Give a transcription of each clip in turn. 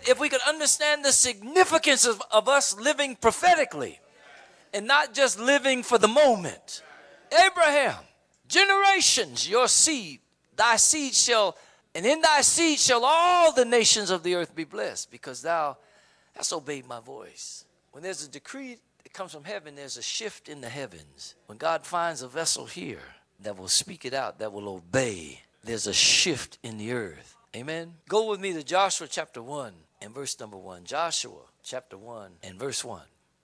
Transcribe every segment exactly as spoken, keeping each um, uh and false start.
if we could understand the significance of, of us living prophetically and not just living for the moment. Abraham, generations, your seed, thy seed shall, and in thy seed shall all the nations of the earth be blessed, because thou hast obeyed my voice. When there's a decree that comes from heaven, there's a shift in the heavens. When God finds a vessel here that will speak it out, that will obey, there's a shift in the earth. Amen. Go with me to Joshua chapter one and verse number one. Joshua chapter one and verse one.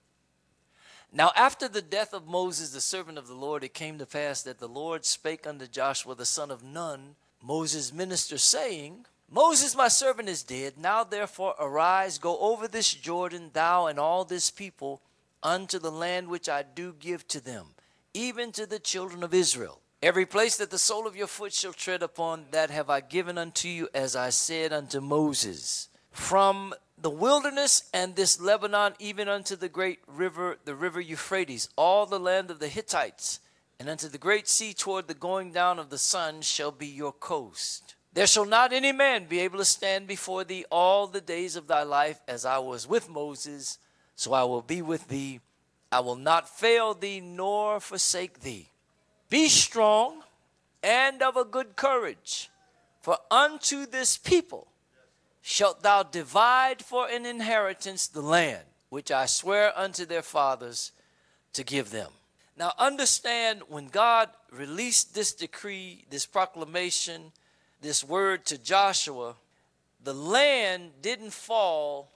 Now after the death of Moses, the servant of the Lord, it came to pass that the Lord spake unto Joshua, the son of Nun, Moses' minister, saying, Moses, my servant, is dead. Now therefore arise, go over this Jordan, thou and all this people, unto the land which I do give to them, even to the children of Israel. Every place that the sole of your foot shall tread upon, that have I given unto you, as I said unto Moses. From the wilderness and this Lebanon, even unto the great river, the river Euphrates, all the land of the Hittites, and unto the great sea toward the going down of the sun shall be your coast. There shall not any man be able to stand before thee all the days of thy life. As I was with Moses, so I will be with thee. I will not fail thee nor forsake thee. Be strong and of a good courage, for unto this people shalt thou divide for an inheritance the land which I swear unto their fathers to give them. Now understand, when God released this decree, this proclamation, this word to Joshua, the land didn't fall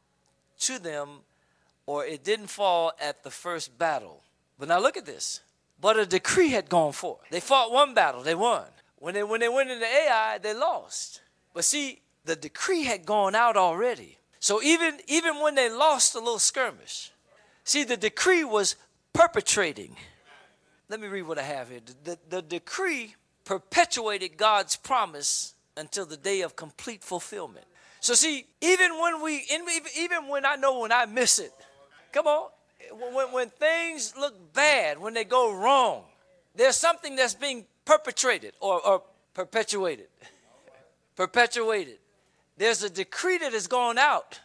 to them, or it didn't fall at the first battle. But now look at this. But a decree had gone forth. They fought one battle, they won. When they, when they went into Ai, they lost. But see, the decree had gone out already. So even, even when they lost a little skirmish, see, the decree was perpetrating. Let me read what I have here. The, the, the decree perpetuated God's promise until the day of complete fulfillment. So see, even when we, even when I know when I miss it, come on, when, when things look bad, when they go wrong, there's something that's being perpetrated or, or perpetuated. Perpetuated. There's a decree that has gone out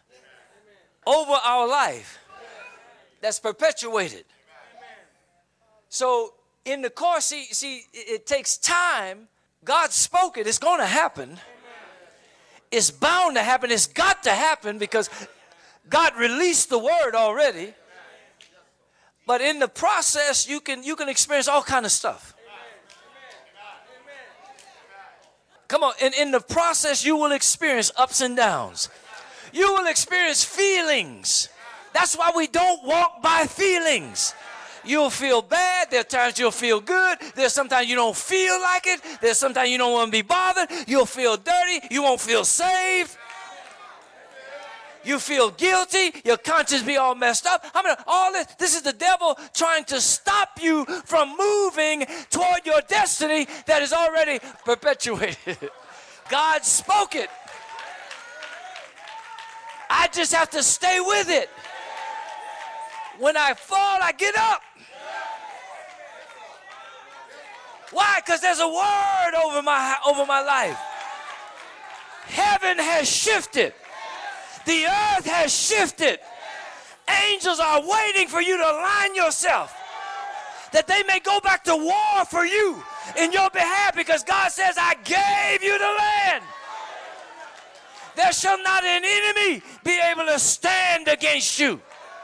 over our life that's perpetuated. So in the course, see, see, it takes time. God spoke it. It's going to happen. It's bound to happen. It's got to happen because God released the word already. But in the process, you can, you can experience all kind of stuff. Come on. In, in the process, you will experience ups and downs. You will experience feelings. That's why we don't walk by feelings. You'll feel bad. There are times you'll feel good. There's sometimes you don't feel like it. There's sometimes you don't want to be bothered. You'll feel dirty. You won't feel saved. You feel guilty. Your conscience be all messed up. I mean, all this, this is the devil trying to stop you from moving toward your destiny that is already perpetuated. God spoke it. I just have to stay with it. When I fall, I get up. Why? Because there's a word over my, over my life. Heaven has shifted. The earth has shifted. Angels are waiting for you to align yourself, that they may go back to war for you in your behalf, because God says, I gave you the land. There shall not an enemy be able to stand against you.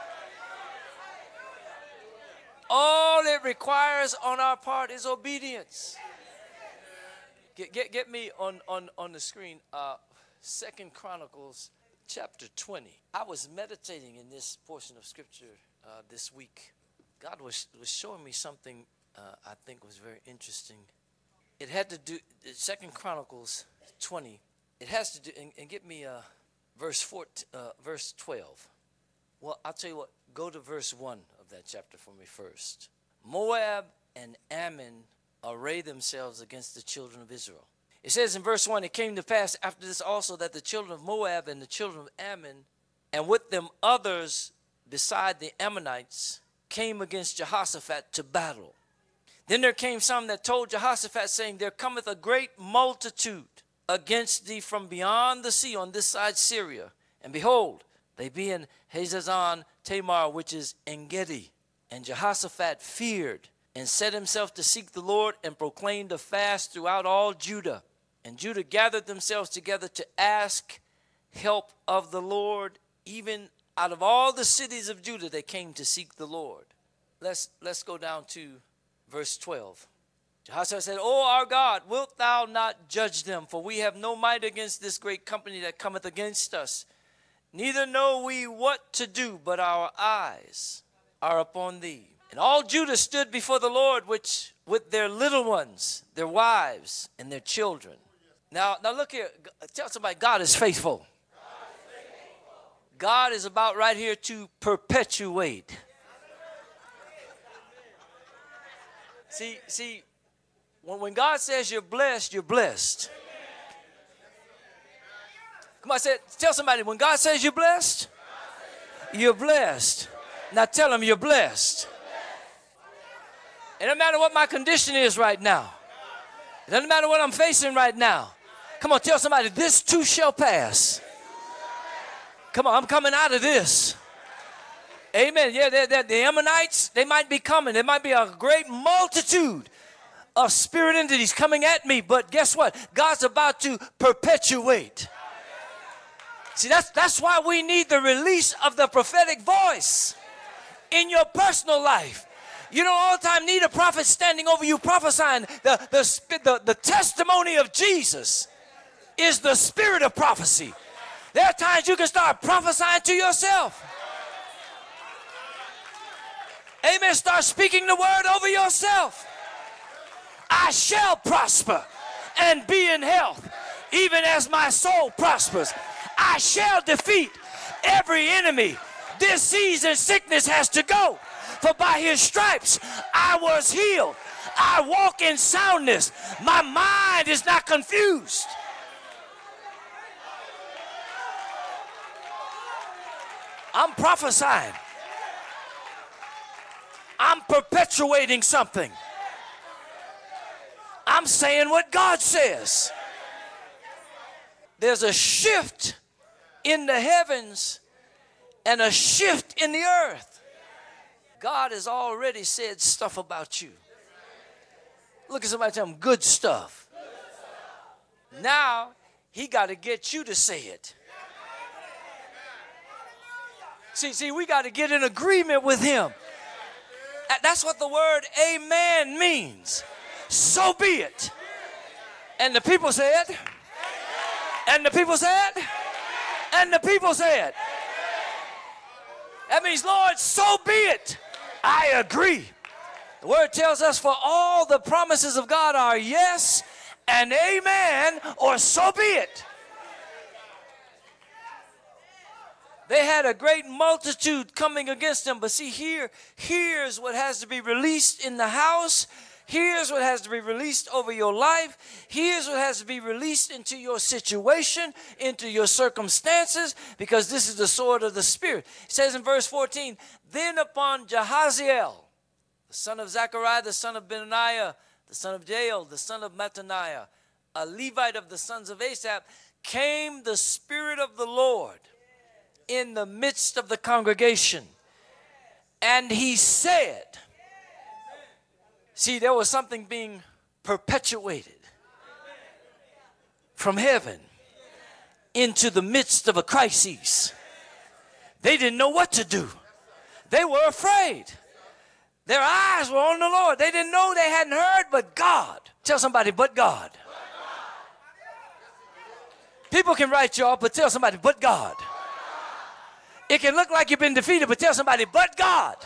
All it requires on our part is obedience. Get, get, get me on, on, on the screen, uh, Second Chronicles chapter twenty. I was meditating in this portion of scripture uh, this week. God was, was showing me something uh, I think was very interesting. It had to do, Second Chronicles twenty, it has to do, and, and get me uh, verse fourteen, uh, verse twelve. Well, I'll tell you what, go to verse one of that chapter for me first. Moab and Ammon array themselves against the children of Israel. It says in verse one, it came to pass after this also that the children of Moab and the children of Ammon, and with them others beside the Ammonites, came against Jehoshaphat to battle. Then there came some that told Jehoshaphat, saying, there cometh a great multitude against thee from beyond the sea on this side Syria. And behold, they be in Hazazon Tamar, which is En-gedi. And Jehoshaphat feared and set himself to seek the Lord and proclaimed a fast throughout all Judah. And Judah gathered themselves together to ask help of the Lord. Even out of all the cities of Judah, they came to seek the Lord. Let's, let's go down to verse twelve. Jehoshaphat said, O our God, wilt thou not judge them? For we have no might against this great company that cometh against us. Neither know we what to do, but our eyes are upon thee. And all Judah stood before the Lord, which with their little ones, their wives, and their children. Now, now look here. Tell somebody, God is faithful. God is about right here to perpetuate. See, see, when, when God says you're blessed, you're blessed. Come on, say, tell somebody, when God says you're blessed, you're blessed. Now tell them you're blessed. It doesn't matter what my condition is right now. It doesn't matter what I'm facing right now. Come on, tell somebody, this too shall pass. Come on, I'm coming out of this. Amen. Yeah, they're, they're, the Ammonites, they might be coming. There might be a great multitude of spirit entities coming at me. But guess what? God's about to perpetuate. See, that's, that's why we need the release of the prophetic voice in your personal life. You don't all the time need a prophet standing over you prophesying. The, the, the, the testimony of Jesus is the spirit of prophecy. There are times you can start prophesying to yourself. Amen. Start speaking the word over yourself. I shall prosper and be in health, even as my soul prospers. I shall defeat every enemy. Disease and sickness has to go. For by his stripes I was healed. I walk in soundness. My mind is not confused. I'm prophesying. I'm perpetuating something. I'm saying what God says. There's a shift in the heavens and a shift in the earth. God has already said stuff about you. Look at somebody, tell them good stuff. Now he got to get you to say it. See, see, we got to get in agreement with him. That's what the word amen means. So be it. And the people said, and the people said, and the people said. That means, Lord, so be it. I agree. The word tells us for all the promises of God are yes and amen, or so be it. They had a great multitude coming against them. But see, here, here's what has to be released in the house. Here's what has to be released over your life. Here's what has to be released into your situation, into your circumstances, because this is the sword of the Spirit. It says in verse fourteen, then upon Jahaziel, the son of Zechariah, the son of Benaiah, the son of Jael, the son of Mattaniah, a Levite of the sons of Asaph, came the Spirit of the Lord in the midst of the congregation. And he said, see, there was something being perpetuated from heaven into the midst of a crisis. They didn't know what to do. They were afraid. Their eyes were on the Lord. They didn't know, they hadn't heard, but God. Tell somebody, but God. People can write you off, but tell somebody, but God. It can look like you've been defeated, but tell somebody, but God.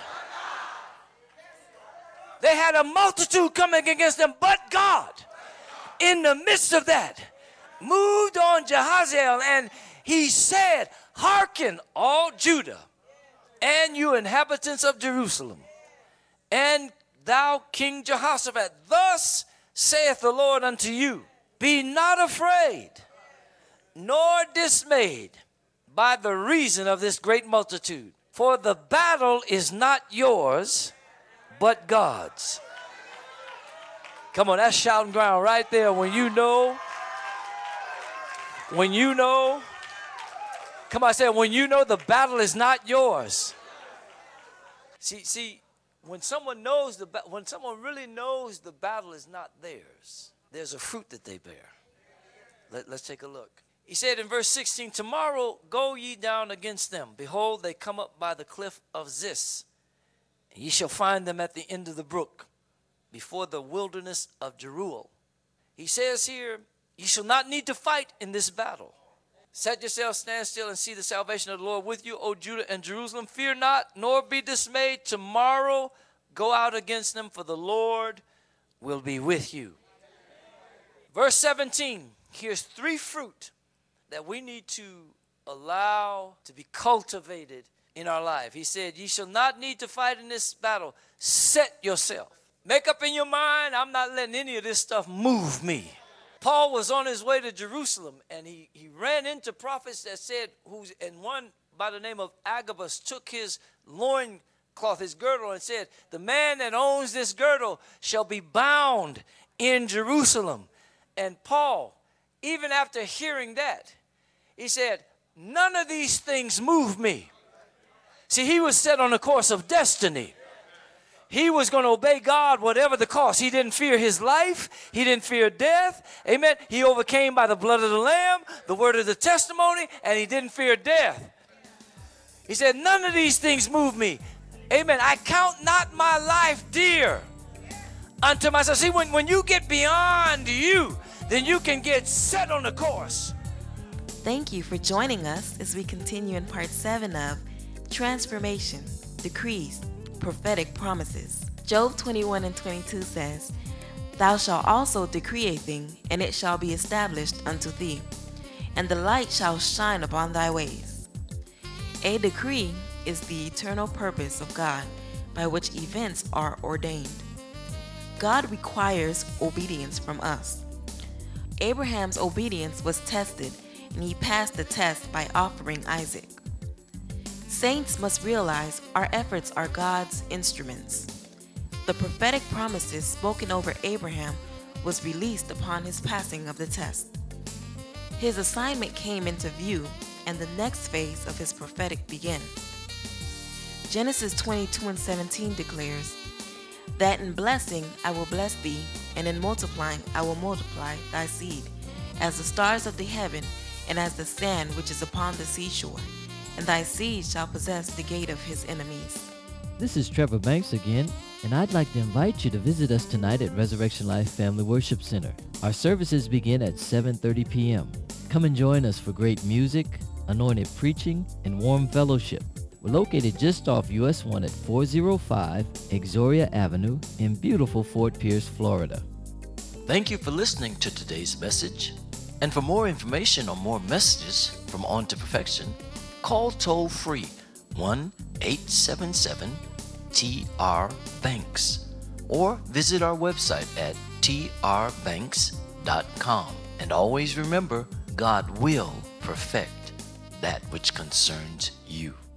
They had a multitude coming against them, but God, in the midst of that, moved on Jahaziel, and he said, hearken, all Judah, and you inhabitants of Jerusalem, and thou King Jehoshaphat, thus saith the Lord unto you, be not afraid, nor dismayed by the reason of this great multitude, for the battle is not yours, but God's. Come on, that's shouting ground right there. When you know, when you know Come on, say, when you know the battle is not yours. See, see, when someone knows the ba- when someone really knows the battle is not theirs, there's a fruit that they bear. Let, let's take a look. He said in verse sixteen, tomorrow go ye down against them. Behold, they come up by the cliff of Ziz. And ye shall find them at the end of the brook, before the wilderness of Jeruel. He says here, you shall not need to fight in this battle. Set yourself, stand still, and see the salvation of the Lord with you, O Judah and Jerusalem. Fear not, nor be dismayed. Tomorrow go out against them, for the Lord will be with you. Verse seventeen, here's three fruit that we need to allow to be cultivated in our life. He said, ye shall not need to fight in this battle. Set yourself. Make up in your mind, I'm not letting any of this stuff move me. Paul was on his way to Jerusalem, and he, he ran into prophets that said, who's, and one by the name of Agabus took his loincloth, his girdle, and said, the man that owns this girdle shall be bound in Jerusalem. And Paul, even after hearing that, he said, none of these things move me. See, he was set on a course of destiny. He was going to obey God whatever the cost. He didn't fear his life. He didn't fear death. Amen. He overcame by the blood of the Lamb, the word of the testimony, and he didn't fear death. He said, none of these things move me. Amen. I count not my life dear unto myself. See, when, when you get beyond you, then you can get set on the course. Thank you for joining us as we continue in part seven of Transformation, Decrees, Prophetic Promises. Job twenty-one and twenty-two says, thou shalt also decree a thing, and it shall be established unto thee, and the light shall shine upon thy ways. A decree is the eternal purpose of God by which events are ordained. God requires obedience from us. Abraham's obedience was tested, and he passed the test by offering Isaac. Saints must realize our efforts are God's instruments. The prophetic promises spoken over Abraham was released upon his passing of the test. His assignment came into view, and the next phase of his prophetic began. Genesis twenty-two and seventeen declares, that in blessing I will bless thee, and in multiplying I will multiply thy seed, as the stars of the heaven, and as the sand which is upon the seashore. And thy seed shall possess the gate of his enemies. This is Trevor Banks again, and I'd like to invite you to visit us tonight at Resurrection Life Family Worship Center. Our services begin at seven thirty p m Come and join us for great music, anointed preaching, and warm fellowship. We're located just off U S one at four oh five Exoria Avenue in beautiful Fort Pierce, Florida. Thank you for listening to today's message. And for more information on more messages from On to Perfection, call toll-free one eight seven seven T R Banks or visit our website at T R banks dot com. And always remember, God will perfect that which concerns you.